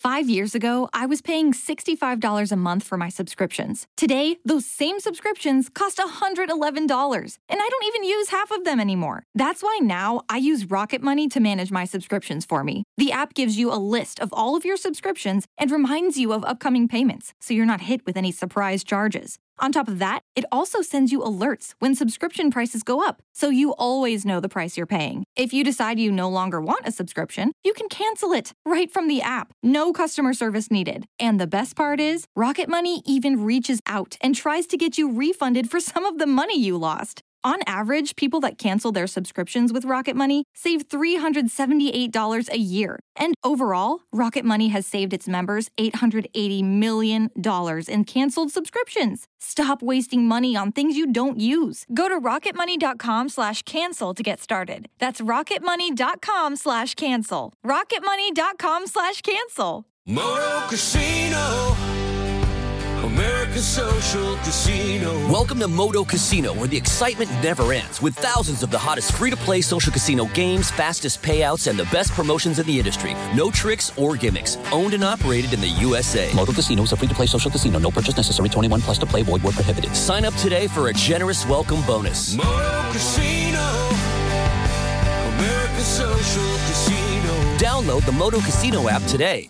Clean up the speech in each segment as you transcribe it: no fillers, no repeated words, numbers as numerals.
5 years ago, I was paying $65 a month for my subscriptions. Today, those same subscriptions cost $111, and I don't even use half of them anymore. That's why now I use Rocket Money to manage my subscriptions for me. The app gives you a list of all of your subscriptions and reminds you of upcoming payments, so you're not hit with any surprise charges. On top of that, it also sends you alerts when subscription prices go up, so you always know the price you're paying. If you decide you no longer want a subscription, you can cancel it right from the app. No customer service needed. And the best part is, Rocket Money even reaches out and tries to get you refunded for some of the money you lost. On average, people that cancel their subscriptions with Rocket Money save $378 a year. And overall, Rocket Money has saved its members $880 million in canceled subscriptions. Stop wasting money on things you don't use. Go to rocketmoney.com/cancel to get started. That's rocketmoney.com/cancel. rocketmoney.com/cancel. Moto Casino, America's social casino. Welcome to Moto Casino, where the excitement never ends, with thousands of the hottest free-to-play social casino games, fastest payouts, and the best promotions in the industry. No tricks or gimmicks. Owned and operated in the USA. Moto Casino is a free-to-play social casino. No purchase necessary. 21 plus to play. Void where prohibited. Sign up today for a generous welcome bonus. Moto Casino, America's social casino. Download the Moto Casino app today.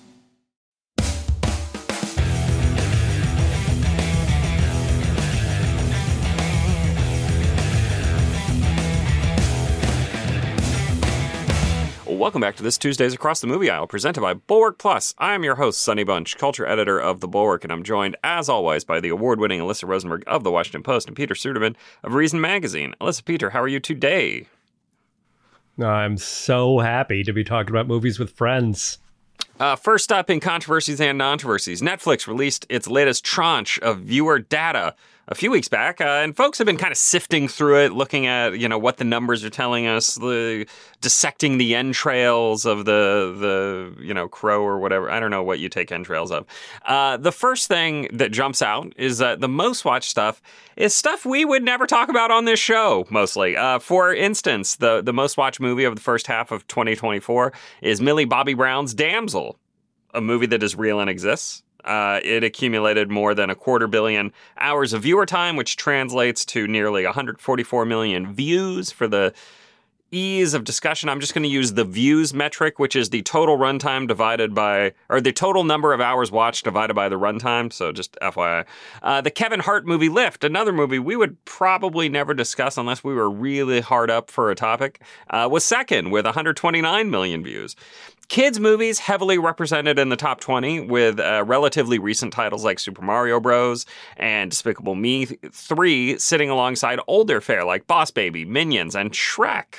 Welcome back to this Tuesdays Across the Movie Aisle, presented by Bulwark Plus. I am your host, Sonny Bunch, culture editor of The Bulwark, and I'm joined, as always, by the award-winning Alyssa Rosenberg of The Washington Post and Peter Suderman of Reason Magazine. Alyssa, Peter, how are you today? I'm so happy to be talking about movies with friends. First up in controversies and controversies, Netflix released its latest tranche of viewer data a few weeks back, and folks have been kind of sifting through it, looking at, what the numbers are telling us, dissecting the entrails of the crow or whatever. I don't know what you take entrails of. The first thing that jumps out is that the most watched stuff is stuff we would never talk about on this show, mostly. For instance, the most watched movie of the first half of 2024 is Millie Bobby Brown's Damsel, a movie that is real and exists. It accumulated more than 250 million hours of viewer time, which translates to nearly 144 million views. For the ease of discussion, I'm just going to use the views metric, which is the total runtime divided by, or the total number of hours watched divided by the runtime. So just FYI. The Kevin Hart movie Lift, another movie we would probably never discuss unless we were really hard up for a topic, was second with 129 million views. Kids' movies heavily represented in the top 20 with relatively recent titles like Super Mario Bros. And Despicable Me 3 sitting alongside older fare like Boss Baby, Minions, and Shrek.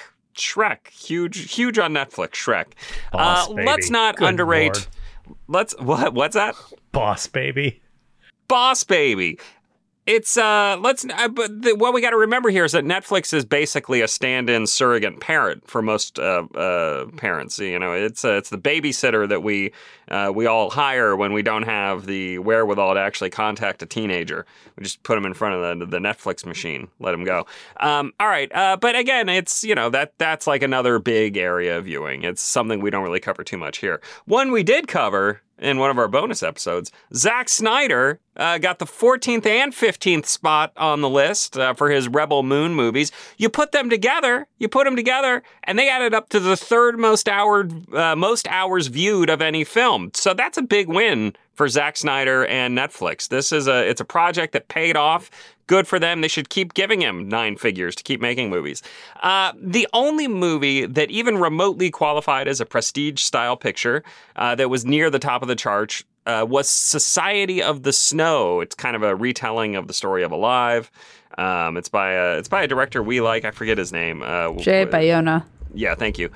Huge on Netflix, Shrek. Let's not Good underrate... Lord. What's that? Boss Baby. Boss Baby. It's what we got to remember here is that Netflix is basically a stand-in surrogate parent for most parents. It's the babysitter that we all hire when we don't have the wherewithal to actually contact a teenager. We just put them in front of the Netflix machine, let them go. All right, but again, it's that's like another big area of viewing. It's something we don't really cover too much here. One we did cover in one of our bonus episodes, Zack Snyder got the 14th and 15th spot on the list for his Rebel Moon movies. You put them together, and they added up to the third most hours viewed of any film. So that's a big win for Zack Snyder and Netflix. It's a project that paid off. Good for them. They should keep giving him 9 figures to keep making movies. The only movie that even remotely qualified as a prestige-style picture that was near the top of the chart was Society of the Snow. It's kind of a retelling of the story of Alive. It's by a director we like. I forget his name. Jay Bayona. Yeah, thank you.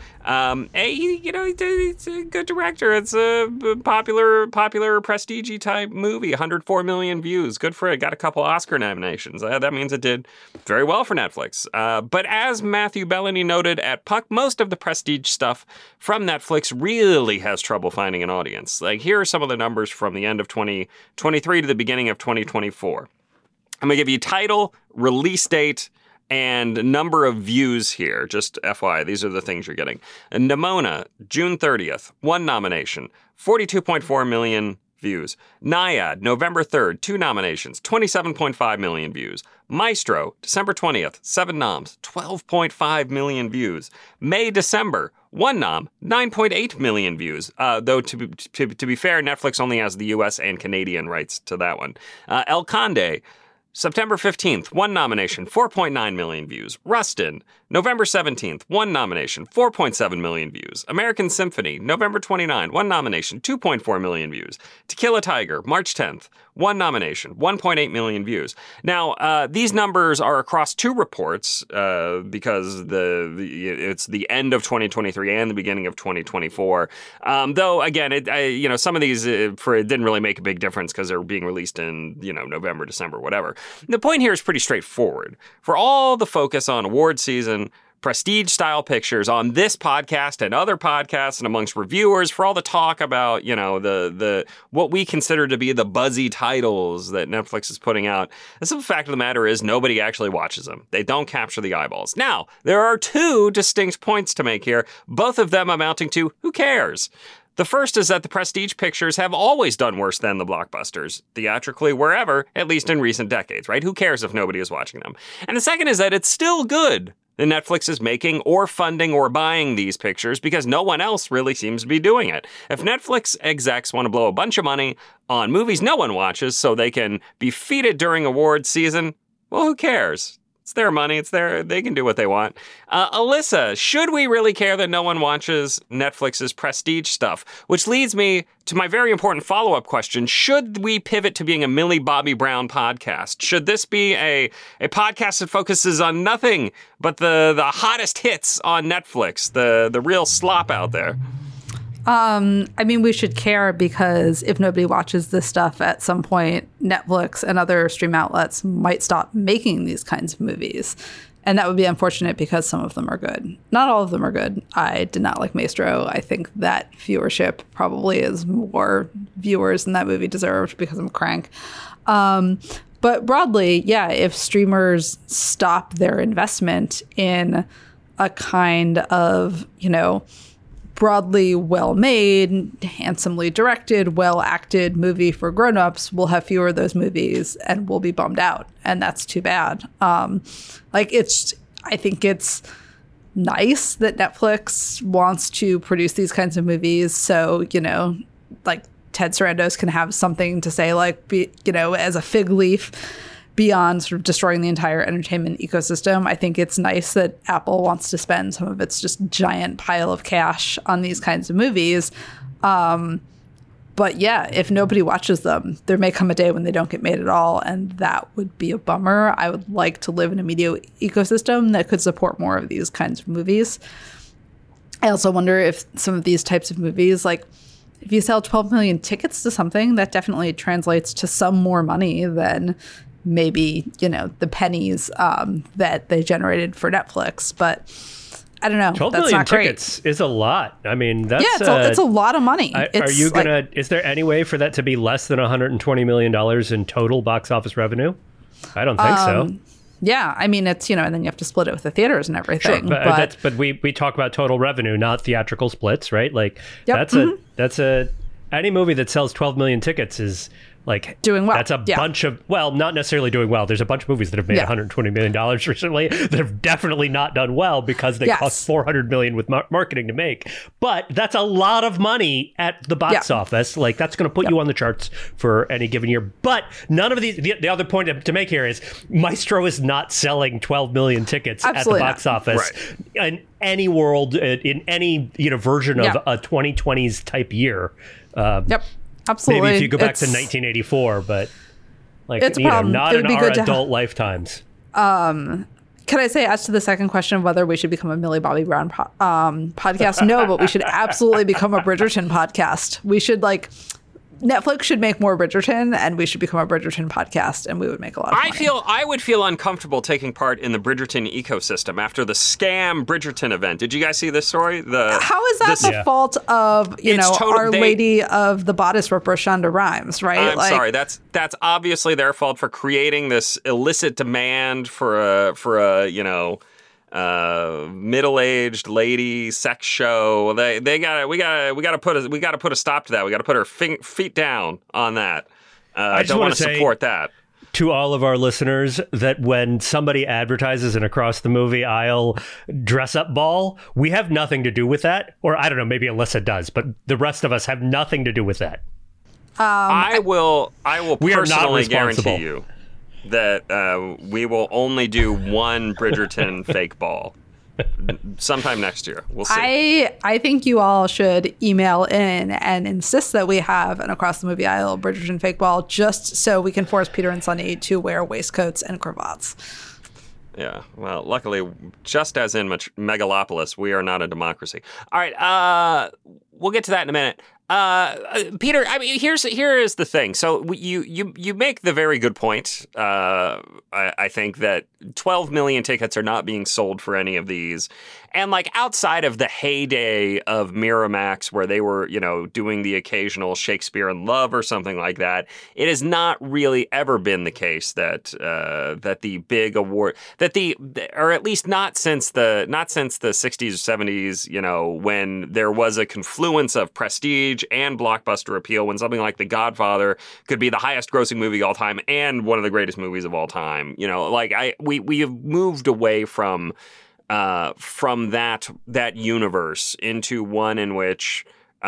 He's a good director. It's a popular prestige-y type movie. 104 million views. Good for it. Got a couple Oscar nominations. That means it did very well for Netflix. But as Matthew Bellany noted at Puck, most of the prestige stuff from Netflix really has trouble finding an audience. Like, here are some of the numbers from the end of 2023 to the beginning of 2024. I'm going to give you title, release date, and number of views here. Just FYI, these are the things you're getting. Nimona, June 30th, 1 nomination, 42.4 million views. Nyad, November 3rd, 2 nominations, 27.5 million views. Maestro, December 20th, 7 noms, 12.5 million views. May, December, 1 nom, 9.8 million views. Though to be fair, Netflix only has the US and Canadian rights to that one. El Conde, September 15th, 1 nomination, 4.9 million views. Rustin, November 17th, 1 nomination, 4.7 million views. American Symphony, November 29th, 1 nomination, 2.4 million views. To Kill a Tiger, March 10th, 1 nomination, 1.8 million views. Now, these numbers are across 2 reports because it's the end of 2023 and the beginning of 2024. Though, again, some of these it didn't really make a big difference because they're being released in November, December, whatever. The point here is pretty straightforward. For all the focus on award season, prestige-style pictures on this podcast and other podcasts and amongst reviewers, for all the talk about, the what we consider to be the buzzy titles that Netflix is putting out, the simple fact of the matter is nobody actually watches them. They don't capture the eyeballs. Now, there are 2 distinct points to make here, both of them amounting to who cares? The first is that the prestige pictures have always done worse than the blockbusters, theatrically, wherever, at least in recent decades, right? Who cares if nobody is watching them? And the second is that it's still good that Netflix is making or funding or buying these pictures because no one else really seems to be doing it. If Netflix execs want to blow a bunch of money on movies no one watches so they can be feted during awards season, well, who cares? It's their money. They can do what they want. Alyssa, should we really care that no one watches Netflix's prestige stuff? Which leads me to my very important follow-up question. Should we pivot to being a Millie Bobby Brown podcast? Should this be a podcast that focuses on nothing but the hottest hits on Netflix, the real slop out there? We should care because if nobody watches this stuff at some point, Netflix and other stream outlets might stop making these kinds of movies. And that would be unfortunate because some of them are good. Not all of them are good. I did not like Maestro. I think that viewership probably is more viewers than that movie deserved because I'm a crank. But broadly, yeah, if streamers stop their investment in a kind of, broadly well-made, handsomely directed, well-acted movie for grown-ups, we'll have fewer of those movies and we'll be bummed out. And that's too bad. I think it's nice that Netflix wants to produce these kinds of movies. So, Ted Sarandos can have something to say, as a fig leaf beyond sort of destroying the entire entertainment ecosystem. I think it's nice that Apple wants to spend some of its just giant pile of cash on these kinds of movies. But yeah, if nobody watches them, there may come a day when they don't get made at all, and that would be a bummer. I would like to live in a media ecosystem that could support more of these kinds of movies. I also wonder if some of these types of movies, if you sell 12 million tickets to something, that definitely translates to some more money than maybe, the pennies that they generated for Netflix. But I don't know. 12 that's million not great. tickets is a lot. I mean, that's it's a lot of money. Is there any way for that to be less than $120 million in total box office revenue? I don't think so. Yeah, it's, and then you have to split it with the theaters and everything. Sure, but we talk about total revenue, not theatrical splits, right? That's any movie that sells 12 million tickets is doing well. That's a bunch of, not necessarily doing well. There's a bunch of movies that have made $120 million recently that have definitely not done well because they cost $400 million with marketing to make. But that's a lot of money at the box office. That's going to put you on the charts for any given year. But none of these, the other point to make here is Maestro is not selling 12 million tickets Absolutely at the box office. Right. In any world, in any version of a 2020s type year. Absolutely. Maybe if you go back to 1984, but it's a problem. not in our adult lifetimes. Can I say, as to the second question of whether we should become a Millie Bobby Brown podcast? No, but we should absolutely become a Bridgerton podcast. We should Netflix should make more Bridgerton, and we should become a Bridgerton podcast, and we would make a lot of money. I would feel uncomfortable taking part in the Bridgerton ecosystem after the scam Bridgerton event. Did you guys see this story? How is that the fault of Our Lady of the Bodice Ripper, Shonda Rhimes? Right? I'm sorry. That's obviously their fault for creating this illicit demand for a middle-aged lady sex show. We gotta put a stop to that. We gotta put our feet down on that. I don't want to support that. To all of our listeners, that when somebody advertises an across the movie aisle dress-up ball, we have nothing to do with that. Or I don't know, maybe Alyssa does, but the rest of us have nothing to do with that. I will personally guarantee you that we will only do one Bridgerton fake ball sometime next year. We'll see. I think you all should email in and insist that we have an across the movie aisle Bridgerton fake ball, just so we can force Peter and Sunny to wear waistcoats and cravats. Yeah, well, luckily, just as in Megalopolis, we are not a democracy. All right, we'll get to that in a minute. Peter, I mean, here is the thing. So you make the very good point. I think that 12 million tickets are not being sold for any of these. And like outside of the heyday of Miramax, where they were, doing the occasional Shakespeare in Love or something like that, it has not really ever been the case that the big award or at least not since the 60s or 70s, when there was a confluence of prestige and blockbuster appeal, when something like The Godfather could be the highest grossing movie of all time and one of the greatest movies of all time. We have moved away from that universe into one in which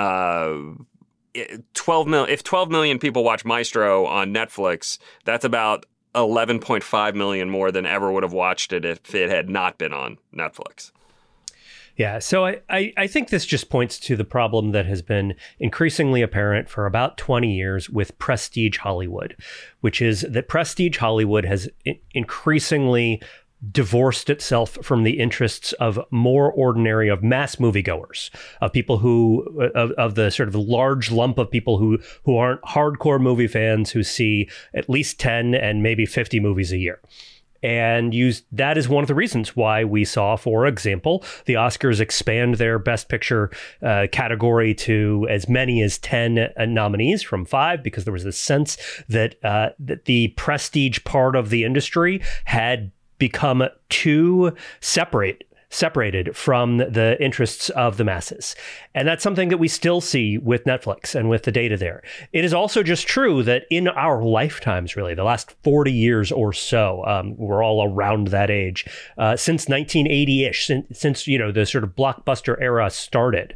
12 million people watch Maestro on Netflix, that's about 11.5 million more than ever would have watched it if it had not been on Netflix. Yeah, so I think this just points to the problem that has been increasingly apparent for about 20 years with prestige Hollywood, which is that prestige Hollywood has increasingly divorced itself from the interests of more ordinary, of mass moviegoers, of people of the sort of large lump of people who aren't hardcore movie fans, who see at least 10 and maybe 50 movies a year. And that is one of the reasons why we saw, for example, the Oscars expand their Best Picture category to as many as 10 nominees from 5, because there was this sense that the prestige part of the industry had become too separated from the interests of the masses. And that's something that we still see with Netflix and with the data there. It is also just true that in our lifetimes, really, the last 40 years or so, we're all around that age, since 1980-ish, since the sort of blockbuster era started,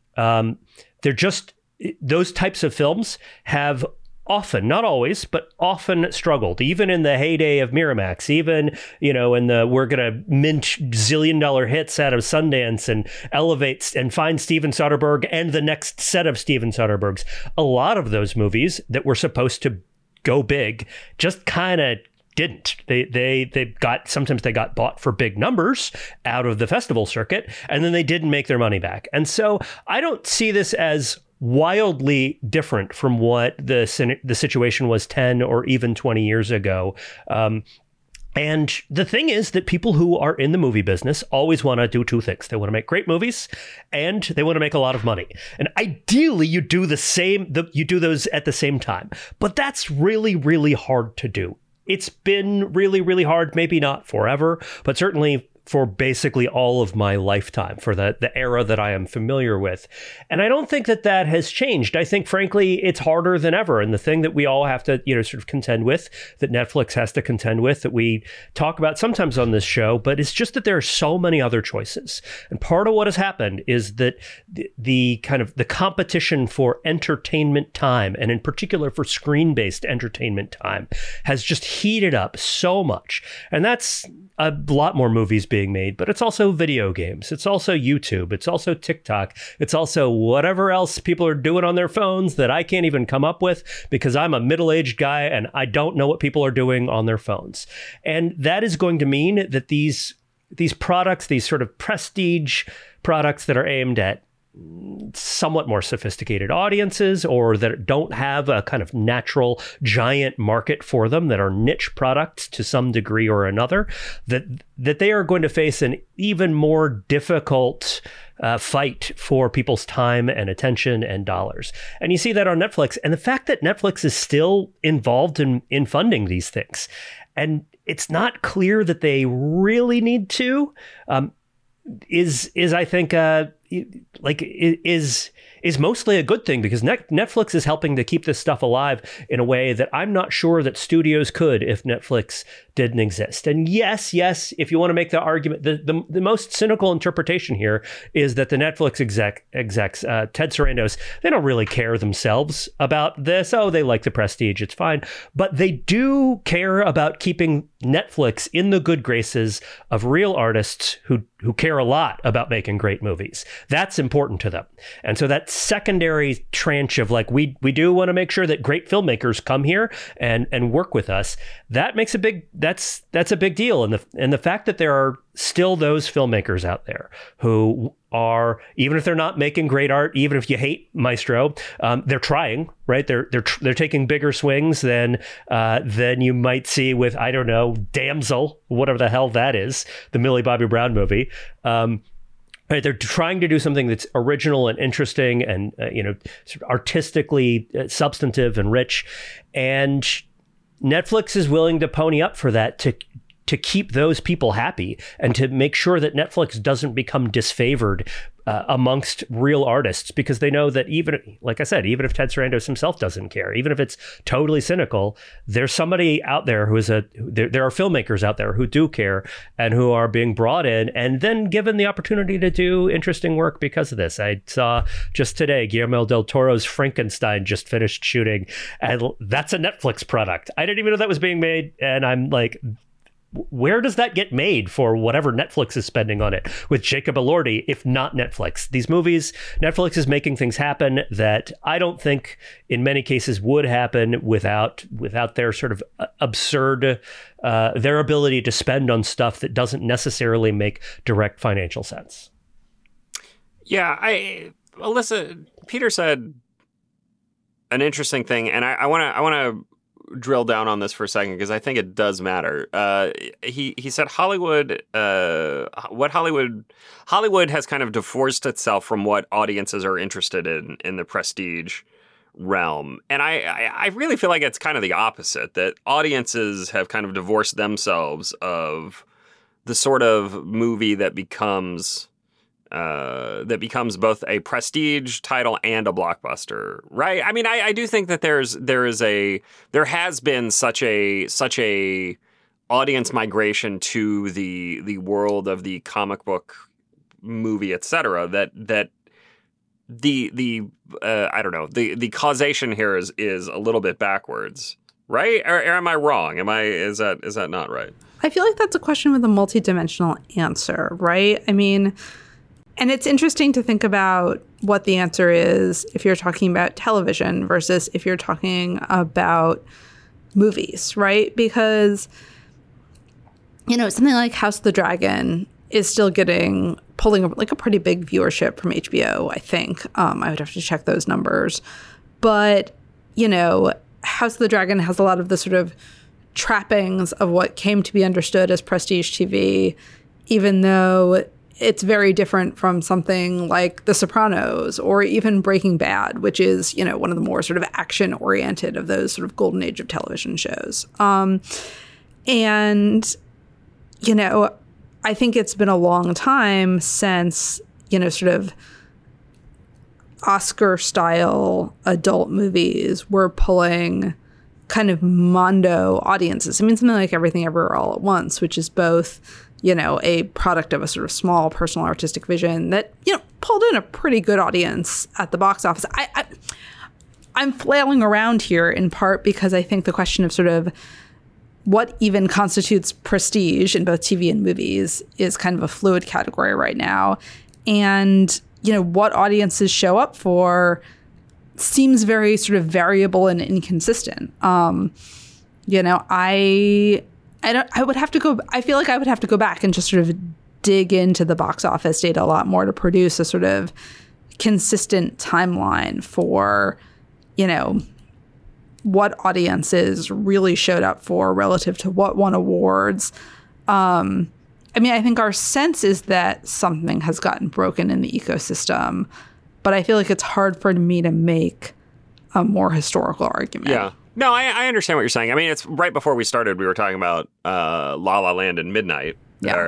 those types of films have often, not always, but often struggled, even in the heyday of Miramax, even, we're going to mint zillion-dollar hits out of Sundance and elevate and find Steven Soderbergh and the next set of Steven Soderberghs. A lot of those movies that were supposed to go big just kind of didn't. Sometimes they got bought for big numbers out of the festival circuit, and then they didn't make their money back. And so I don't see this as wildly different from what the situation was 10 or even 20 years ago. And the thing is that people who are in the movie business always want to do two things. They want to make great movies and they want to make a lot of money. And ideally, you do you do those at the same time. But that's really, really hard to do. It's been really, really hard, maybe not forever, but certainly for basically all of my lifetime, for the era that I am familiar with. And I don't think that has changed. I think, frankly, it's harder than ever. And the thing that we all have to, sort of contend with, that Netflix has to contend with, that we talk about sometimes on this show, but it's just that there are so many other choices. And part of what has happened is that the kind of the competition for entertainment time, and in particular for screen-based entertainment time, has just heated up so much. And that's a lot more movies being made, but it's also video games. It's also YouTube. It's also TikTok. It's also whatever else people are doing on their phones that I can't even come up with because I'm a middle-aged guy and I don't know what people are doing on their phones. And that is going to mean that these products, these sort of prestige products that are aimed at somewhat more sophisticated audiences, or that don't have a kind of natural giant market for them, that are niche products to some degree or another, that they are going to face an even more difficult fight for people's time and attention and dollars. And you see that on Netflix. And the fact that Netflix is still involved in funding these things, and it's not clear that they really need to, is I think is mostly a good thing, because Netflix is helping to keep this stuff alive in a way that I'm not sure that studios could if Netflix didn't exist. And yes, if you want to make the argument, the most cynical interpretation here is that the Netflix execs, Ted Sarandos, they don't really care themselves about this. Oh, they like the prestige, it's fine. But they do care about keeping Netflix in the good graces of real artists who care a lot about making great movies. That's important to them. And so that secondary tranche of like, we do want to make sure that great filmmakers come here and work with us. That makes that's a big deal. And the fact that there are still those filmmakers out there who are, even if they're not making great art, even if you hate Maestro, they're trying, right? They're taking bigger swings than you might see with, I don't know, Damsel, whatever the hell that is, the Millie Bobby Brown movie. Right, they're trying to do something that's original and interesting and sort of artistically substantive and rich, and Netflix is willing to pony up for that to keep those people happy and to make sure that Netflix doesn't become disfavored amongst real artists, because they know that even if Ted Sarandos himself doesn't care, even if it's totally cynical, there's somebody out there there are filmmakers out there who do care and who are being brought in and then given the opportunity to do interesting work because of this. I saw just today Guillermo del Toro's Frankenstein just finished shooting, and that's a Netflix product. I didn't even know that was being made, and I'm like, where does that get made for whatever Netflix is spending on it with Jacob Elordi, if not Netflix? These movies, Netflix is making things happen that I don't think in many cases would happen without their sort of absurd, their ability to spend on stuff that doesn't necessarily make direct financial sense. Yeah, Alyssa, Peter said an interesting thing, and I want to drill down on this for a second because I think it does matter. He said Hollywood has kind of divorced itself from what audiences are interested in the prestige realm. And I really feel like it's kind of the opposite, that audiences have kind of divorced themselves of the sort of movie that becomes both a prestige title and a blockbuster, right? I mean, I do think that there has been such a audience migration to the world of the comic book movie, etc. That I don't know, the causation here is a little bit backwards, right? Or am I wrong? Is that not right? I feel like that's a question with a multidimensional answer, right? I mean, and it's interesting to think about what the answer is if you're talking about television versus if you're talking about movies, right? Because, something like House of the Dragon is still pulling like a pretty big viewership from HBO, I think. I would have to check those numbers. But, House of the Dragon has a lot of the sort of trappings of what came to be understood as prestige TV, even though it's very different from something like The Sopranos or even Breaking Bad, which is, one of the more sort of action-oriented of those sort of golden age of television shows. I think it's been a long time since, sort of Oscar-style adult movies were pulling kind of mondo audiences. I mean, something like Everything Everywhere All at Once, which is both a product of a sort of small personal artistic vision that, pulled in a pretty good audience at the box office. I'm flailing around here in part because I think the question of sort of what even constitutes prestige in both TV and movies is kind of a fluid category right now. And, what audiences show up for seems very sort of variable and inconsistent. I would have to go. I feel like I would have to go back and just sort of dig into the box office data a lot more to produce a sort of consistent timeline for, what audiences really showed up for relative to what won awards. I think our sense is that something has gotten broken in the ecosystem, but I feel like it's hard for me to make a more historical argument. Yeah. No, I understand what you're saying. I mean, it's right before we started, we were talking about La La Land and Moonlight.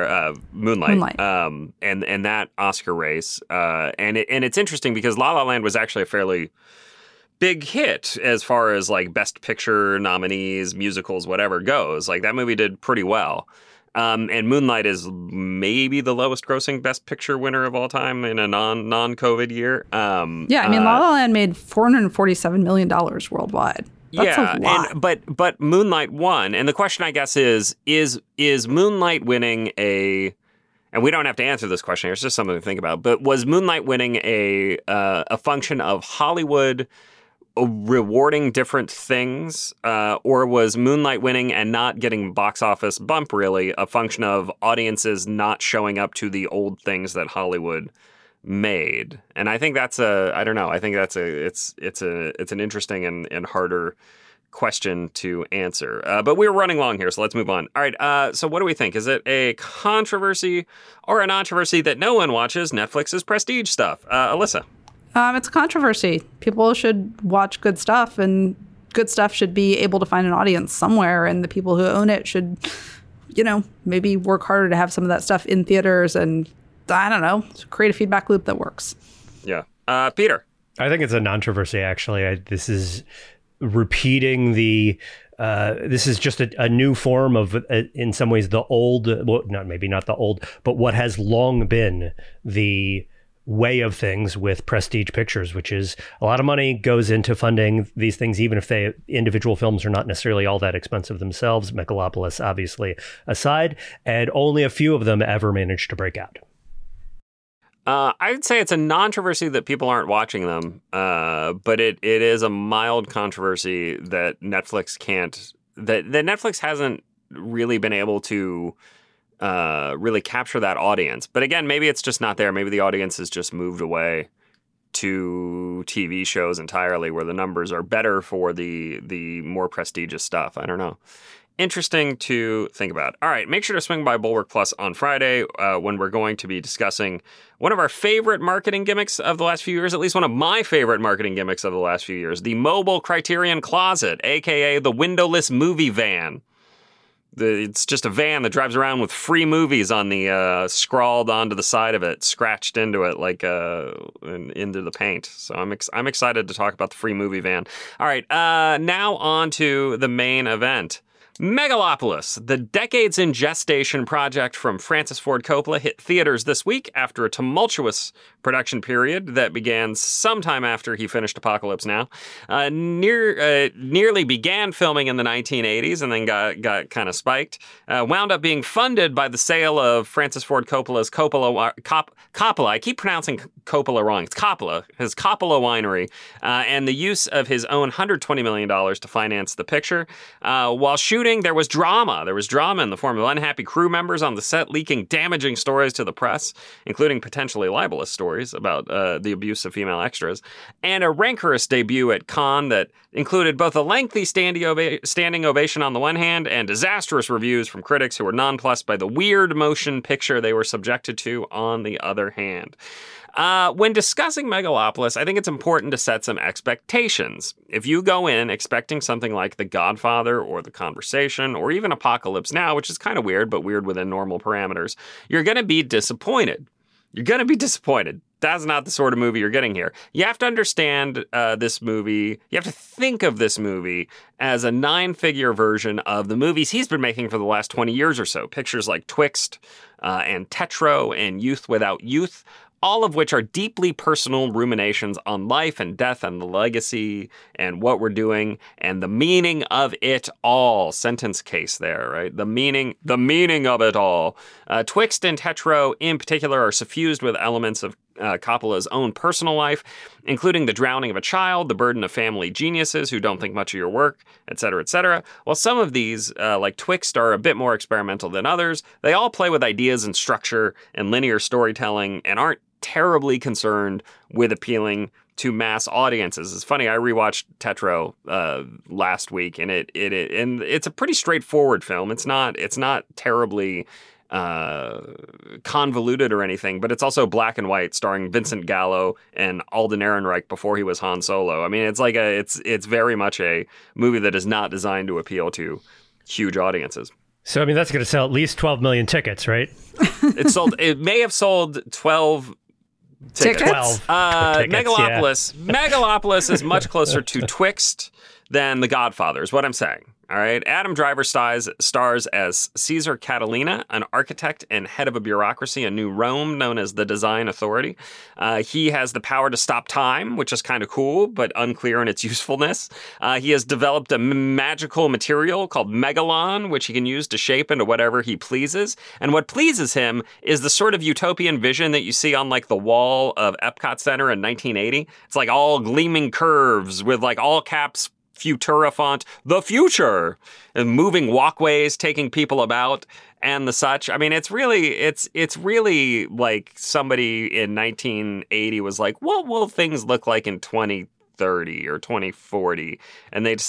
And that Oscar race. And it's interesting because La La Land was actually a fairly big hit as far as like Best Picture nominees, musicals, whatever goes. Like that movie did pretty well. And Moonlight is maybe the lowest grossing Best Picture winner of all time in a non-COVID year. La La Land made $447 million worldwide. That's a lot. But Moonlight won. And the question, I guess, is Moonlight winning a... And we don't have to answer this question. It's just something to think about. But was Moonlight winning a function of Hollywood rewarding different things, or was Moonlight winning and not getting box office bump really a function of audiences not showing up to the old things that Hollywood made? And I think that's I don't know. I think that's it's an interesting and harder question to answer. But we're running long here, so let's move on. All right. So what do we think? Is it a controversy or a controversy that no one watches Netflix's prestige stuff? Alyssa. It's a controversy. People should watch good stuff, and good stuff should be able to find an audience somewhere, and the people who own it should, maybe work harder to have some of that stuff in theaters and, I don't know, create a feedback loop that works. Yeah. Peter? I think it's a controversy, actually. This is repeating this is just a new form of, in some ways, the old, well, maybe not the old, but what has long been the way of things with prestige pictures, which is a lot of money goes into funding these things, even if individual films are not necessarily all that expensive themselves, Megalopolis obviously aside, and only a few of them ever managed to break out. I would say it's a controversy that people aren't watching them, but it is a mild controversy that Netflix Netflix hasn't really been able to really capture that audience. But again, maybe it's just not there. Maybe the audience has just moved away to TV shows entirely, where the numbers are better for the more prestigious stuff. I don't know. Interesting to think about. All right, make sure to swing by Bulwark Plus on Friday when we're going to be discussing one of our favorite marketing gimmicks of the last few years, at least one of my favorite marketing gimmicks of the last few years, the mobile Criterion Closet, a.k.a. the windowless movie van. It's just a van that drives around with free movies on the scrawled onto the side of it, scratched into it like into the paint. So I'm excited to talk about the free movie van. All right, now on to the main event. Megalopolis, the decades in gestation project from Francis Ford Coppola, hit theaters this week after a tumultuous production period that began sometime after he finished Apocalypse Now. Nearly began filming in the 1980s and then got kind of spiked. Wound up being funded by the sale of Francis Ford Coppola's Coppola. I keep pronouncing Coppola wrong. It's Coppola, his Coppola winery, and the use of his own $120 million to finance the picture. While shooting, there was drama. There was drama in the form of unhappy crew members on the set leaking damaging stories to the press, including potentially libelous stories about the abuse of female extras, and a rancorous debut at Cannes that included both a lengthy standing ovation on the one hand and disastrous reviews from critics who were nonplussed by the weird motion picture they were subjected to on the other hand. When discussing Megalopolis, I think it's important to set some expectations. If you go in expecting something like The Godfather or The Conversation or even Apocalypse Now, which is kind of weird, but weird within normal parameters, you're going to be disappointed. You're going to be disappointed. That's not the sort of movie you're getting here. You have to understand this movie. You have to think of this movie as a 9-figure version of the movies he's been making for the last 20 years or so. Pictures like Twixt and Tetro and Youth Without Youth, all of which are deeply personal ruminations on life and death and the legacy and what we're doing and the meaning of it all. Sentence case there, right? The meaning of it all. Twixt and Tetro in particular are suffused with elements of Coppola's own personal life, including the drowning of a child, the burden of family geniuses who don't think much of your work, etc., etc. While some of these, like Twixt, are a bit more experimental than others, they all play with ideas and structure and linear storytelling and aren't terribly concerned with appealing to mass audiences. It's funny, I rewatched Tetro last week, and it's a pretty straightforward film. It's not terribly convoluted or anything, but it's also black and white, starring Vincent Gallo and Alden Ehrenreich before he was Han Solo. I mean, it's very much a movie that is not designed to appeal to huge audiences. So, I mean, that's going to sell at least 12 million tickets, right? It may have sold 12 tickets. 12 tickets, Megalopolis. Yeah. Megalopolis is much closer to Twixt than The Godfather, is what I'm saying. All right. Adam Driver stars as Caesar Catalina, an architect and head of a bureaucracy in New Rome known as the Design Authority. He has the power to stop time, which is kind of cool, but unclear in its usefulness. He has developed a magical material called Megalon, which he can use to shape into whatever he pleases. And what pleases him is the sort of utopian vision that you see on like the wall of Epcot Center in 1980. It's like all gleaming curves with like all caps Futura font, the future, and moving walkways, taking people about, and the such. I mean, it's really like somebody in 1980 was like, what will things look like in 2030 or 2040? And he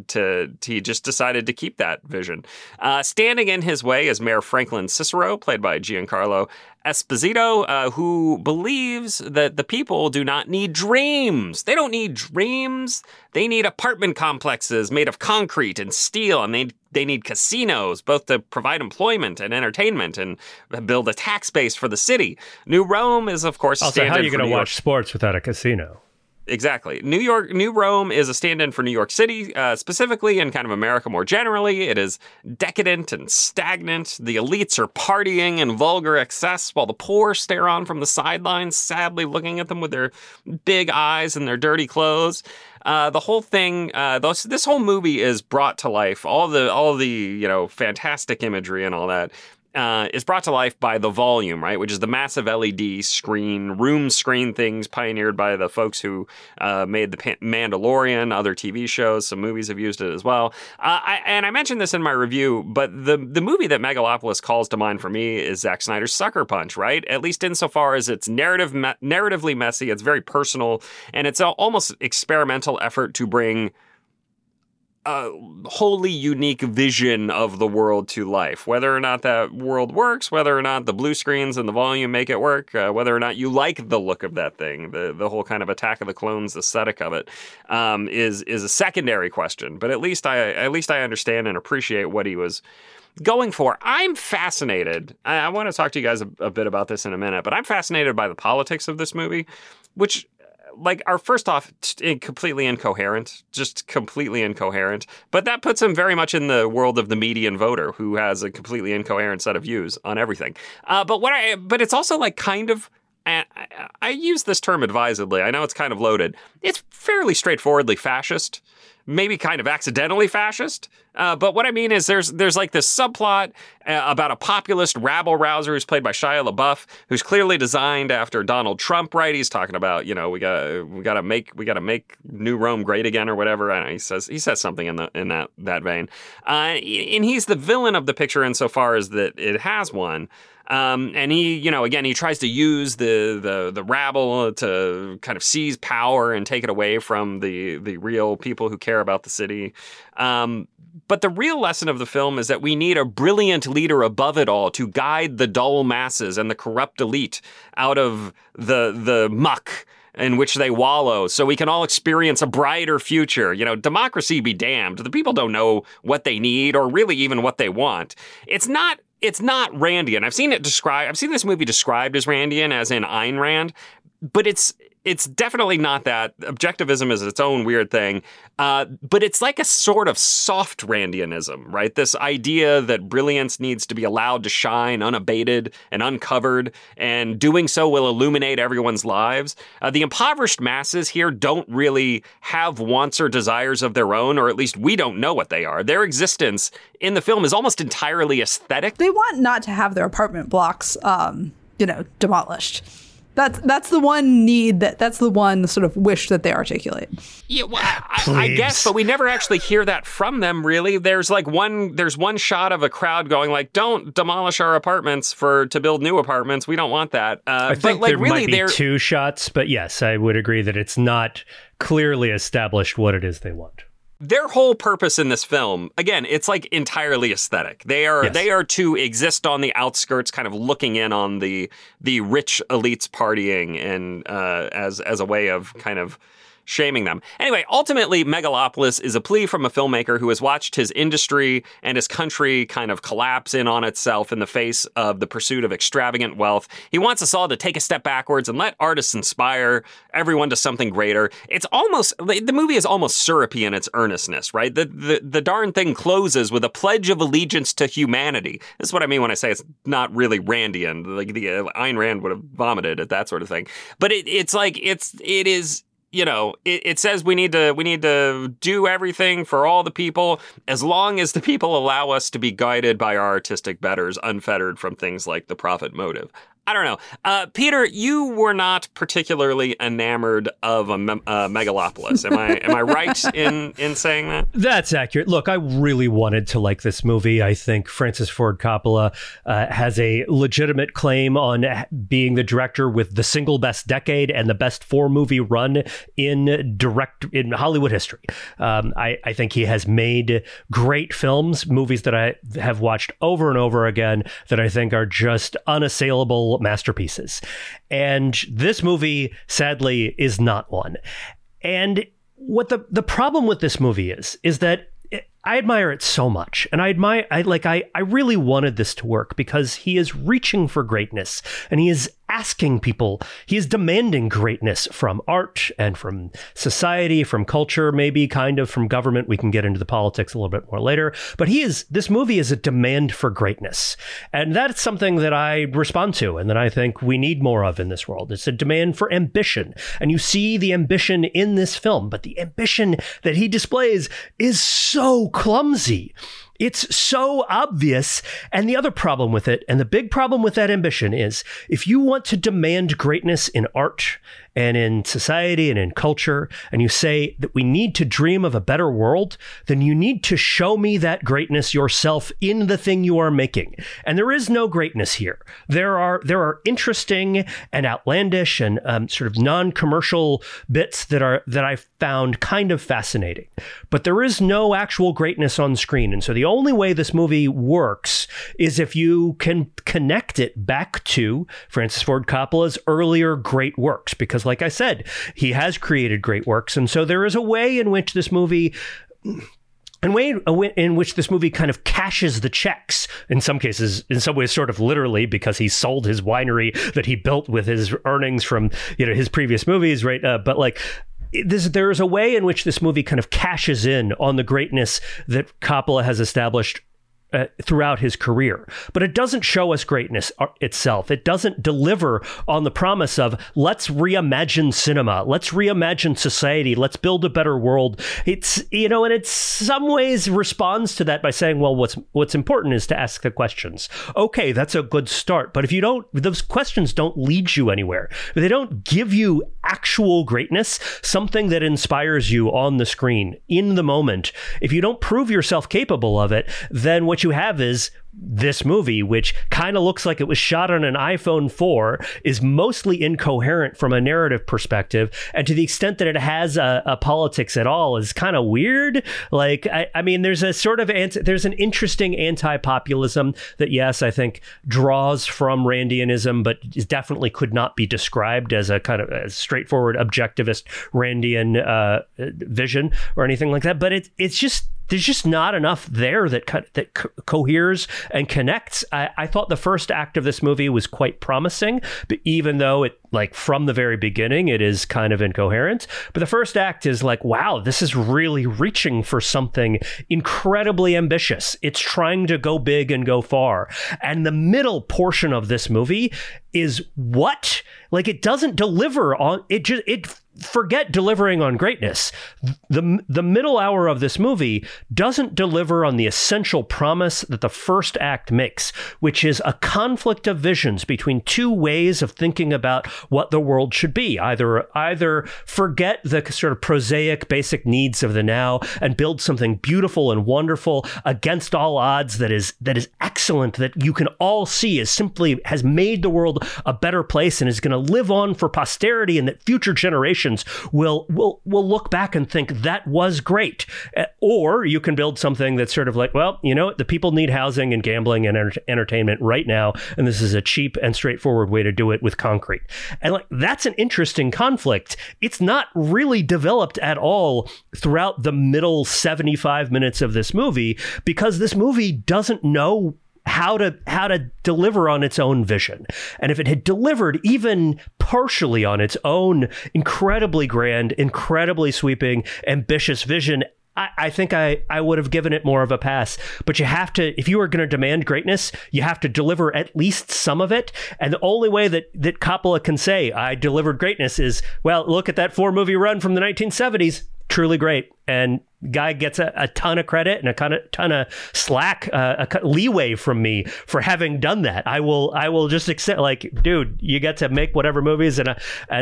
just decided to keep that vision. Standing in his way is Mayor Franklin Cicero, played by Giancarlo Esposito, who believes that the people do not need dreams. They don't need dreams. They need apartment complexes made of concrete and steel, and they need casinos, both to provide employment and entertainment and build a tax base for the city. New Rome is, of course, also, how are you going to watch sports without a casino? Exactly. New Rome is a stand-in for New York City, specifically, and kind of America more generally. It is decadent and stagnant. The elites are partying in vulgar excess while the poor stare on from the sidelines, sadly looking at them with their big eyes and their dirty clothes. The whole thing, this whole movie is brought to life. All the fantastic imagery and all that is brought to life by the Volume, right? Which is the massive LED room screen things pioneered by the folks who made The Mandalorian, other TV shows. Some movies have used it as well. I mentioned this in my review, but the movie that Megalopolis calls to mind for me is Zack Snyder's Sucker Punch, right? At least insofar as it's narratively messy, it's very personal, and it's an almost experimental effort to bring a wholly unique vision of the world to life. Whether or not that world works, whether or not the blue screens and the Volume make it work, whether or not you like the look of that thing, the whole kind of Attack of the Clones aesthetic of it, is a secondary question. But at least I understand and appreciate what he was going for. I'm fascinated. I want to talk to you guys a bit about this in a minute, but I'm fascinated by the politics of this movie, which are first off completely incoherent, just completely incoherent. But that puts him very much in the world of the median voter who has a completely incoherent set of views on everything. But it's also like kind of, I use this term advisedly. I know it's kind of loaded. It's fairly straightforwardly fascist. Maybe kind of accidentally fascist. But what I mean is there's like this subplot about a populist rabble-rouser who's played by Shia LaBeouf, who's clearly designed after Donald Trump, right? He's talking about, we gotta make New Rome great again or whatever. I don't know, he says something in that vein. And he's the villain of the picture insofar as that it has one. And he, again, he tries to use the rabble to kind of seize power and take it away from the real people who care about the city. But the real lesson of the film is that we need a brilliant leader above it all to guide the dull masses and the corrupt elite out of the muck in which they wallow, so we can all experience a brighter future. Democracy be damned. The people don't know what they need or really even what they want. It's not Randian. I've seen this movie described as Randian, as in Ayn Rand, but it's definitely not that. Objectivism is its own weird thing, but it's like a sort of soft Randianism, right? This idea that brilliance needs to be allowed to shine unabated and uncovered, and doing so will illuminate everyone's lives. The impoverished masses here don't really have wants or desires of their own, or at least we don't know what they are. Their existence in the film is almost entirely aesthetic. They want not to have their apartment blocks, demolished. That's the one need that's the one sort of wish that they articulate. Yeah, well, I guess, but we never actually hear that from them, really. There's one shot of a crowd going like, "Don't demolish our apartments to build new apartments. We don't want that." I think there might be two shots, but yes, I would agree that it's not clearly established what it is they want. Their whole purpose in this film, again, it's like entirely aesthetic. They are to exist on the outskirts, kind of looking in on the rich elites partying, and as a way of kind of shaming them. Anyway, ultimately, Megalopolis is a plea from a filmmaker who has watched his industry and his country kind of collapse in on itself in the face of the pursuit of extravagant wealth. He wants us all to take a step backwards and let artists inspire everyone to something greater. The movie is almost syrupy in its earnestness, right? The darn thing closes with a pledge of allegiance to humanity. This is what I mean when I say it's not really Randian. Like Ayn Rand would have vomited at that sort of thing. But it is. You know, it says we need to do everything for all the people as long as the people allow us to be guided by our artistic betters, unfettered from things like the profit motive. I don't know. Peter, you were not particularly enamored of Megalopolis. Am I right in saying that? That's accurate. Look, I really wanted to like this movie. I think Francis Ford Coppola has a legitimate claim on being the director with the single best decade and the best 4-movie run in Hollywood history. I think he has made great films, movies that I have watched over and over again that I think are just unassailable masterpieces. And this movie, sadly, is not one. And what the problem with this movie is that I admire it so much. And I really wanted this to work because he is reaching for greatness and he is asking people, he is demanding greatness from art and from society, from culture, maybe kind of from government. We can get into the politics a little bit more later. But this movie is a demand for greatness. And that's something that I respond to and that I think we need more of in this world. It's a demand for ambition. And you see the ambition in this film, but the ambition that he displays is so clumsy. It's so obvious. And the other problem with it, and the big problem with that ambition, is if you want to demand greatness in art and in society and in culture, and you say that we need to dream of a better world, then you need to show me that greatness yourself in the thing you are making. And there is no greatness here. There are interesting and outlandish and sort of non-commercial bits that I found kind of fascinating, but there is no actual greatness on screen. And so the only way this movie works is if you can connect it back to Francis Ford Coppola's earlier great works, because like I said, he has created great works. And so there is a way in which this movie kind of cashes the checks, in some cases, in some ways, sort of literally, because he sold his winery that he built with his earnings from, his previous movies, right? But like, there is a way in which this movie kind of cashes in on the greatness that Coppola has established throughout his career. But it doesn't show us greatness itself. It doesn't deliver on the promise of, let's reimagine cinema, let's reimagine society, let's build a better world. It's, and it some ways responds to that by saying, well, what's important is to ask the questions. Okay, that's a good start. But if those questions don't lead you anywhere, if they don't give you actual greatness, something that inspires you on the screen in the moment, if you don't prove yourself capable of it, then what you have is this movie, which kind of looks like it was shot on an iPhone 4, is mostly incoherent from a narrative perspective, and to the extent that it has a politics at all is kind of weird. Like, I mean, there's a sort of there's an interesting anti-populism that, yes, I think draws from Randianism, but definitely could not be described as a kind of a straightforward objectivist Randian vision or anything like that. But it's just, there's just not enough there that coheres and connects. I thought the first act of this movie was quite promising, but even though it, like, from the very beginning, it is kind of incoherent. But the first act is like, wow, this is really reaching for something incredibly ambitious. It's trying to go big and go far. And the middle portion of this movie is what? Like, it doesn't deliver on it. forget delivering on greatness. The middle hour of this movie doesn't deliver on the essential promise that the first act makes, which is a conflict of visions between two ways of thinking about what the world should be. Either forget the sort of prosaic basic needs of the now and build something beautiful and wonderful against all odds that is excellent, that you can all see has made the world a better place and is going to live on for posterity, and that future generations will look back and think that was great. Or you can build something that's sort of like, well, the people need housing and gambling and entertainment right now, and this is a cheap and straightforward way to do it with concrete. And that's an interesting conflict. It's not really developed at all throughout the middle 75 minutes of this movie, because this movie doesn't know how to deliver on its own vision. And if it had delivered even partially on its own incredibly grand, incredibly sweeping, ambitious vision, I think I would have given it more of a pass. But you have to, if you are going to demand greatness, you have to deliver at least some of it. And the only way that Coppola can say, I delivered greatness, is, well, look at that 4-movie run from the 1970s. Truly great. And Guy gets a ton of credit and a ton of slack, leeway from me for having done that. I will just accept, dude, you get to make whatever movies, and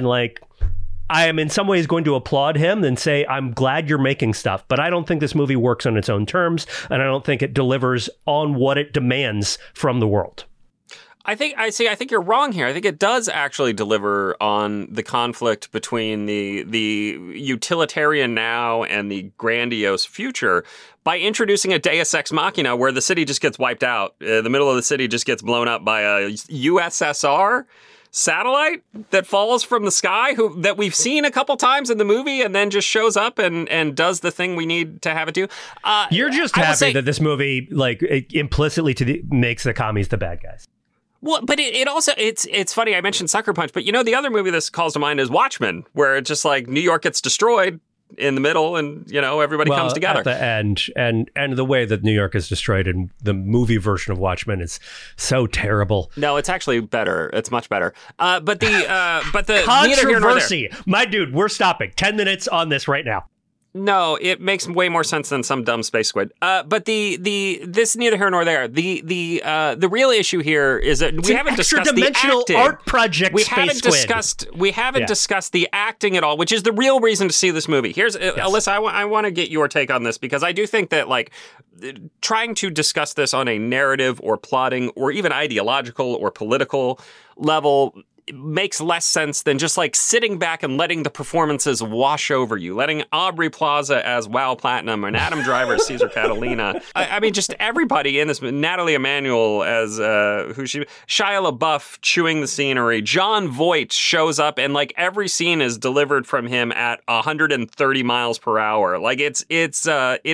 I am in some ways going to applaud him and say, I'm glad you're making stuff, but I don't think this movie works on its own terms, and I don't think it delivers on what it demands from the world. I think you're wrong here. I think it does actually deliver on the conflict between the utilitarian now and the grandiose future by introducing a Deus Ex Machina where the city just gets wiped out. The middle of the city just gets blown up by a USSR satellite that falls from the sky, that we've seen a couple times in the movie, and then just shows up and does the thing we need to have it do. You're just happy that this movie implicitly makes the commies the bad guys. Well, but it also, it's funny, I mentioned Sucker Punch, but the other movie this calls to mind is Watchmen, where it's just New York gets destroyed in the middle and, everybody comes together. At the end, and the way that New York is destroyed in the movie version of Watchmen is so terrible. No, it's actually better. It's much better. But the controversy. My dude, we're stopping. 10 minutes on this right now. No, it makes way more sense than some dumb space squid. But this neither here nor there. The real issue here is that we haven't discussed the acting. Art project. We haven't discussed the acting at all, which is the real reason to see this movie. Here's Alyssa. I want to get your take on this, because I do think that trying to discuss this on a narrative or plotting or even ideological or political level makes less sense than just sitting back and letting the performances wash over you, letting Aubrey Plaza as Wow Platinum and Adam Driver as Caesar Catalina. I mean, just everybody in this, Natalie Emanuel as Shia LaBeouf chewing the scenery. John Voight shows up and every scene is delivered from him at 130 miles per hour. It's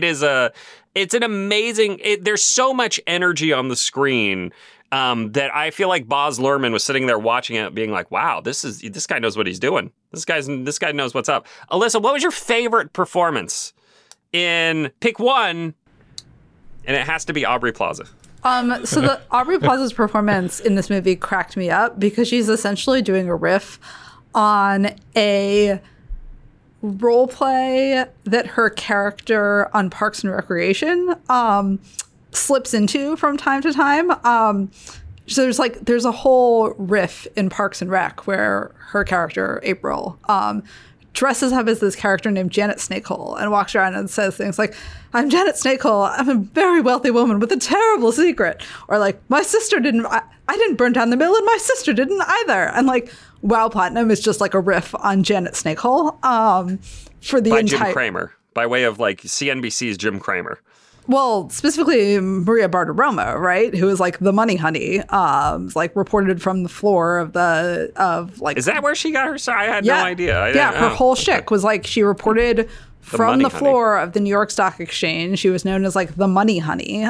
an amazing. There's so much energy on the screen. That I feel like Baz Luhrmann was sitting there watching it being like, wow, this guy knows what he's doing. This guy knows what's up. Alyssa, what was your favorite performance pick one? And it has to be Aubrey Plaza. So the Aubrey Plaza's performance in this movie cracked me up, because she's essentially doing a riff on a role play that her character on Parks and Recreation slips into from time to time. So there's a whole riff in Parks and Rec where her character, April, dresses up as this character named Janet Snakehole and walks around and says things like, I'm Janet Snakehole, I'm a very wealthy woman with a terrible secret. Or my sister didn't, I didn't burn down the mill and my sister didn't either. And Wow Platinum is just a riff on Janet Snakehole for the entire... Jim Cramer, by way of CNBC's Jim Cramer. Well, specifically Maria Bartiromo, right? Who is the money honey, reported from the floor of Is that where she got her? Sorry, I had no idea. Her whole shtick was she reported from the floor of the New York Stock Exchange. She was known as the money honey.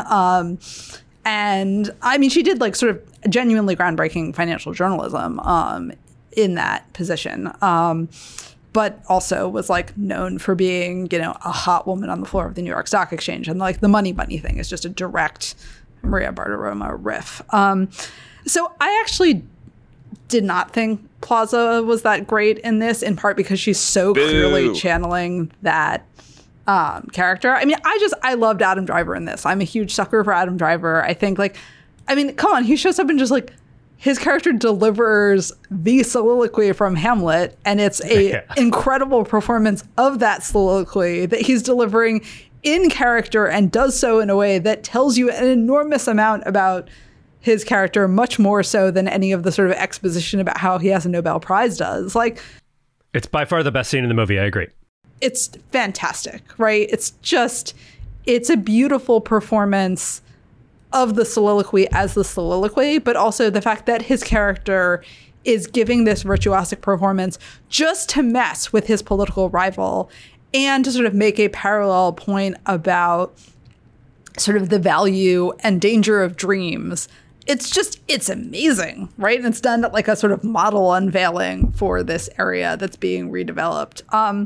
And I mean, she did sort of genuinely groundbreaking financial journalism in that position. But also was known for being, a hot woman on the floor of the New York Stock Exchange. And the money bunny thing is just a direct Maria Bartiromo riff. So I actually did not think Plaza was that great in this, in part because she's so clearly channeling that character. I mean, I loved Adam Driver in this. I'm a huge sucker for Adam Driver. I think, like, I mean, come on, he shows up and just, like, his character delivers the soliloquy from Hamlet, and it's a incredible performance of that soliloquy that he's delivering in character, and does so in a way that tells you an enormous amount about his character, much more so than any of the sort of exposition about how he has a Nobel Prize does. Like, it's by far the best scene in the movie. I agree. It's fantastic, right? It's a beautiful performance of the soliloquy as the soliloquy, but also the fact that his character is giving this virtuosic performance just to mess with his political rival and to sort of make a parallel point about sort of the value and danger of dreams. It's amazing, right? And it's done at like a sort of model unveiling for this area that's being redeveloped.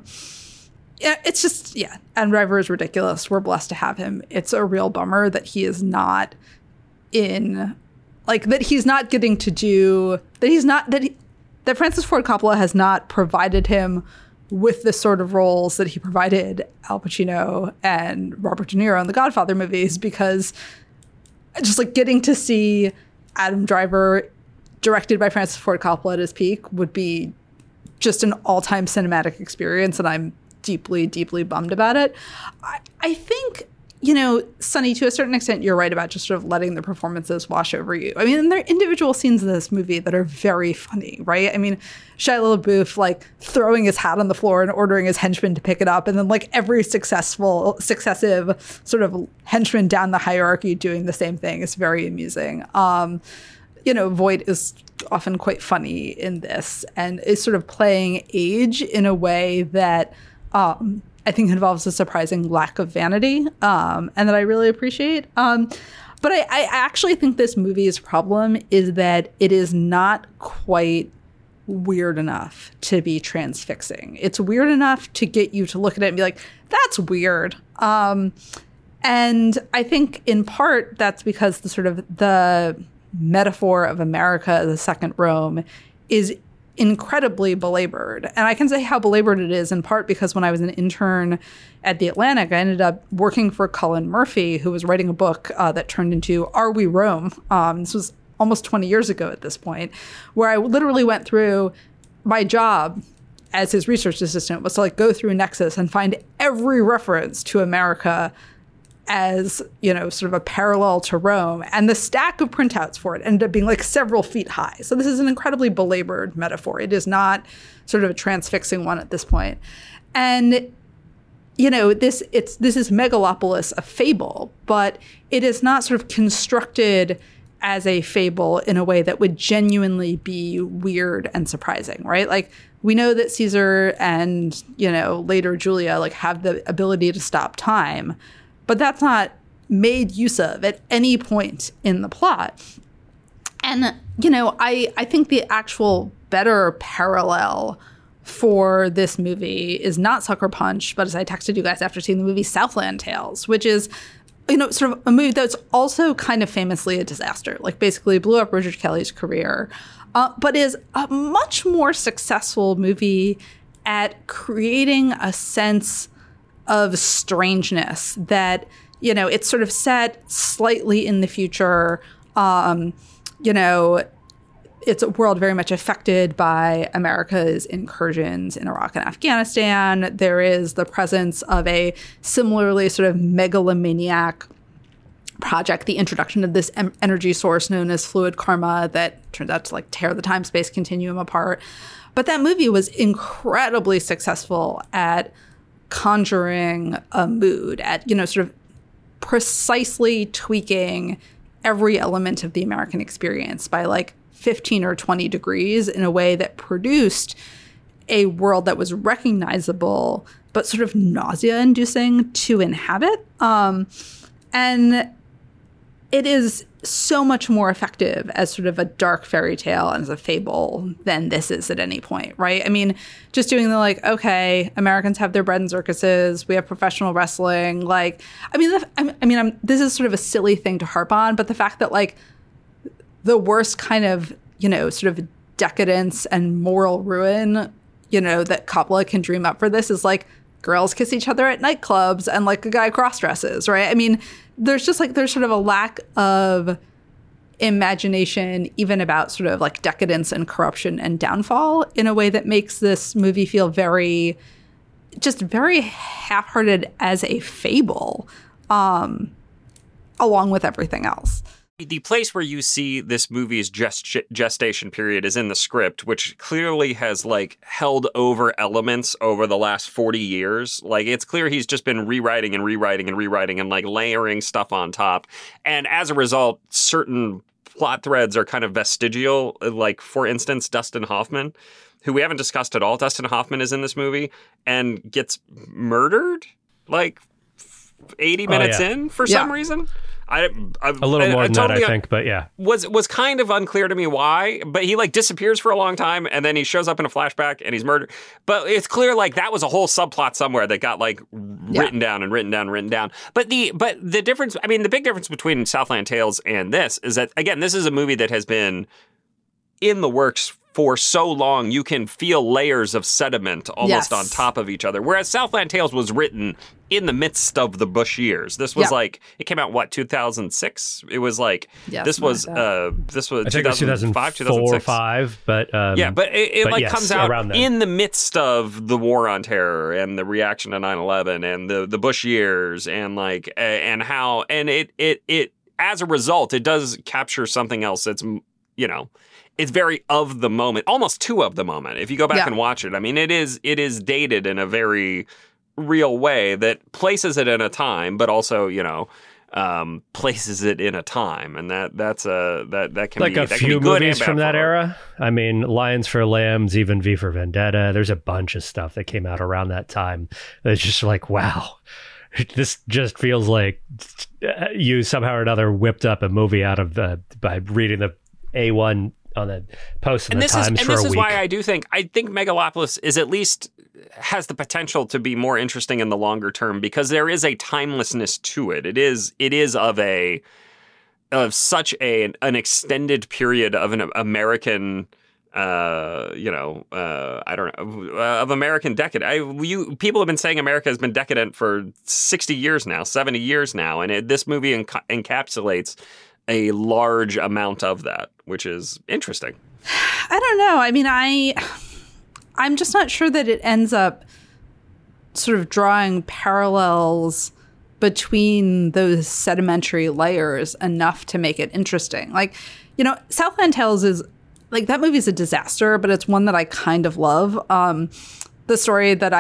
It's just, Adam Driver is ridiculous. We're blessed to have him. It's a real bummer that he is not in, like, that he's not getting to do, that Francis Ford Coppola has not provided him with the sort of roles that he provided Al Pacino and Robert De Niro in the Godfather movies, because just like getting to see Adam Driver directed by Francis Ford Coppola at his peak would be just an all-time cinematic experience, and I'm deeply, deeply bummed about it. I think, Sunny, to a certain extent, you're right about just sort of letting the performances wash over you. I mean, there are individual scenes in this movie that are very funny, right? I mean, Shia LaBeouf, like, throwing his hat on the floor and ordering his henchmen to pick it up, and then, like, every successive sort of henchman down the hierarchy doing the same thing is very amusing. Voight is often quite funny in this and is sort of playing age in a way that I think involves a surprising lack of vanity, and that I really appreciate. But I actually think this movie's problem is that it is not quite weird enough to be transfixing. It's weird enough to get you to look at it and be like, that's weird. And I think in part that's because the metaphor of America as a second Rome is incredibly belabored. And I can say how belabored it is in part because when I was an intern at The Atlantic, I ended up working for Cullen Murphy, who was writing a book that turned into Are We Rome? This was almost 20 years ago at this point, where I literally went through my job as his research assistant was to like go through Nexus and find every reference to America as, sort of a parallel to Rome. And the stack of printouts for it ended up being like several feet high. So this is an incredibly belabored metaphor. It is not sort of a transfixing one at this point. And, this is Megalopolis, a fable, but it is not sort of constructed as a fable in a way that would genuinely be weird and surprising, right? Like, we know that Caesar and, later Julia, like, have the ability to stop time, but that's not made use of at any point in the plot. And, I think the actual better parallel for this movie is not Sucker Punch, but as I texted you guys after seeing the movie, Southland Tales, which is, sort of a movie that's also kind of famously a disaster, like basically blew up Richard Kelly's career, but is a much more successful movie at creating a sense of strangeness that, it's sort of set slightly in the future. It's a world very much affected by America's incursions in Iraq and Afghanistan. There is the presence of a similarly sort of megalomaniac project, the introduction of this energy source known as fluid karma that turns out to like tear the time-space continuum apart. But that movie was incredibly successful at conjuring a mood, at, sort of precisely tweaking every element of the American experience by like 15 or 20 degrees in a way that produced a world that was recognizable but sort of nausea-inducing to inhabit. And it is so much more effective as sort of a dark fairy tale and as a fable than this is at any point, right? I mean, just doing the like, okay, Americans have their bread and circuses, we have professional wrestling, like, this is sort of a silly thing to harp on, but the fact that like the worst kind of, sort of decadence and moral ruin, that Coppola can dream up for this is like girls kiss each other at nightclubs and like a guy cross-dresses, right? I mean, there's sort of a lack of imagination even about sort of like decadence and corruption and downfall in a way that makes this movie feel very half-hearted as a fable, along with everything else. The place where you see this movie's gestation period is in the script, which clearly has like held over elements over the last 40 years. Like, it's clear he's just been rewriting and like layering stuff on top. And as a result, certain plot threads are kind of vestigial. Like, for instance, Dustin Hoffman, who we haven't discussed at all. Dustin Hoffman is in this movie and gets murdered like 80 minutes in for some reason. A little more than that, I think, but yeah. Was kind of unclear to me why, but he like disappears for a long time and then he shows up in a flashback and he's murdered. But it's clear like that was a whole subplot somewhere that got like written down. But the difference, I mean, the big difference between Southland Tales and this is that, again, this is a movie that has been in the works for so long, you can feel layers of sediment almost on top of each other. Whereas Southland Tales was written in the midst of the Bush years. This was like, it came out, 2006? It was like, this was I think 2005, 2004 or 2005, but... but it comes out in the midst of the War on Terror and the reaction to 9/11 and the Bush years and like, and how, and it as a result, it does capture something else that's, it's very of the moment, almost too of the moment. If you go back and watch it, I mean, it is dated in a very real way that places it in a time, but also, places it in a time, and that can like be a few good movies from that era. I mean, Lions for Lambs, even V for Vendetta. There's a bunch of stuff that came out around that time. It's just like, wow. This just feels like you somehow or another whipped up a movie out of by reading the A1 on the post in the Times for a week. And this is why I think Megalopolis is at least has the potential to be more interesting in the longer term because there is a timelessness to it. It is of such an extended period of an American of American decadence. People have been saying America has been decadent for 60 years now, 70 years now, and this movie encapsulates a large amount of that, which is interesting. I don't know. I mean, I'm just not sure that it ends up sort of drawing parallels between those sedimentary layers enough to make it interesting. Like, Southland Tales is like, that movie is a disaster, but it's one that I kind of love. The story that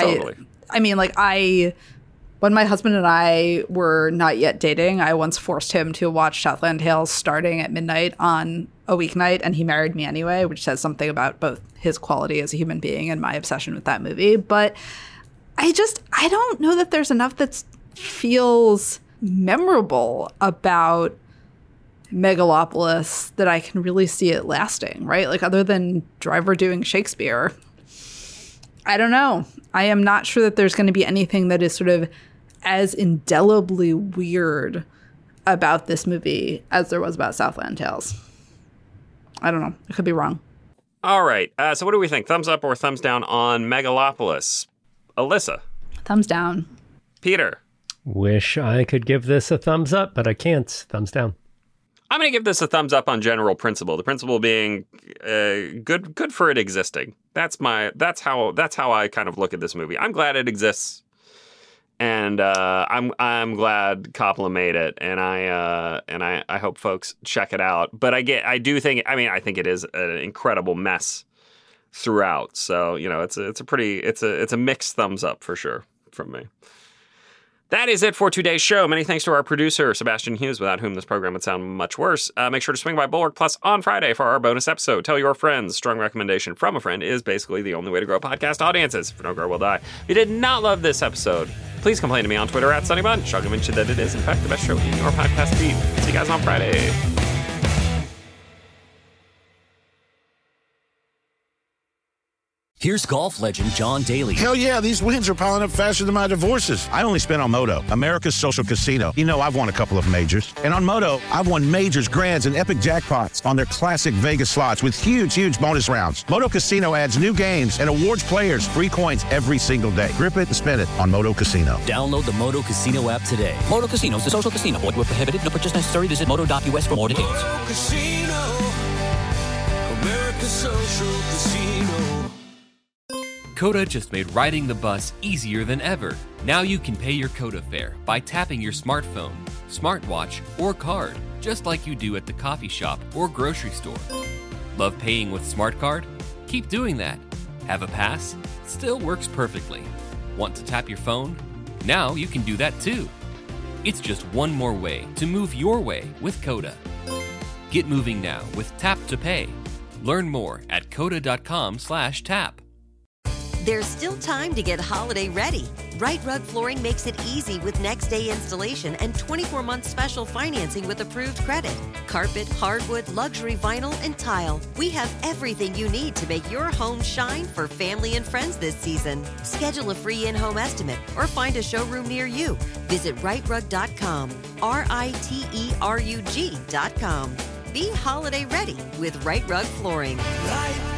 when my husband and I were not yet dating, I once forced him to watch Southland Tales starting at midnight on a weeknight, and he married me anyway, which says something about both his quality as a human being and my obsession with that movie. But I don't know that there's enough that feels memorable about Megalopolis that I can really see it lasting, right? Like, other than Driver doing Shakespeare, I don't know. I am not sure that there's going to be anything that is sort of as indelibly weird about this movie as there was about Southland Tales. I don't know. I could be wrong. All right. So what do we think? Thumbs up or thumbs down on Megalopolis? Alyssa? Thumbs down. Peter? Wish I could give this a thumbs up, but I can't. Thumbs down. I'm going to give this a thumbs up on general principle. The principle being good for it existing. That's how I kind of look at this movie. I'm glad it exists, and I'm glad Coppola made it, and I hope folks check it out. But I think it is an incredible mess throughout. So it's a mixed thumbs up for sure from me. That is it for today's show. Many thanks to our producer, Sebastian Hughes, without whom this program would sound much worse. Make sure to swing by Bulwark Plus on Friday for our bonus episode. Tell your friends. Strong recommendation from a friend is basically the only way to grow podcast audiences. If you don't grow, we'll die. If you did not love this episode, please complain to me on Twitter at SunnyBunch. I'll convince you that it is, in fact, the best show in your podcast feed. See you guys on Friday. Here's golf legend John Daly. Hell yeah, these wins are piling up faster than my divorces. I only spent on Moto, America's social casino. You know, I've won a couple of majors. And on Moto, I've won majors, grands, and epic jackpots on their classic Vegas slots with huge, huge bonus rounds. Moto Casino adds new games and awards players free coins every single day. Grip it and spend it on Moto Casino. Download the Moto Casino app today. Moto Casino is a social casino. Void where prohibited. No purchase necessary. Visit moto.us for more details. Moto Casino, America's social casino. Coda just made riding the bus easier than ever. Now you can pay your Coda fare by tapping your smartphone, smartwatch, or card, just like you do at the coffee shop or grocery store. Love paying with Smart Card? Keep doing that. Have a pass? It still works perfectly. Want to tap your phone? Now you can do that too. It's just one more way to move your way with Coda. Get moving now with Tap to Pay. Learn more at coda.com/tap. There's still time to get holiday ready. Right Rug Flooring makes it easy with next day installation and 24-month special financing with approved credit. Carpet, hardwood, luxury vinyl, and tile. We have everything you need to make your home shine for family and friends this season. Schedule a free in-home estimate or find a showroom near you. Visit rightrug.com, RITERUG.com. Be holiday ready with Right Rug Flooring. Right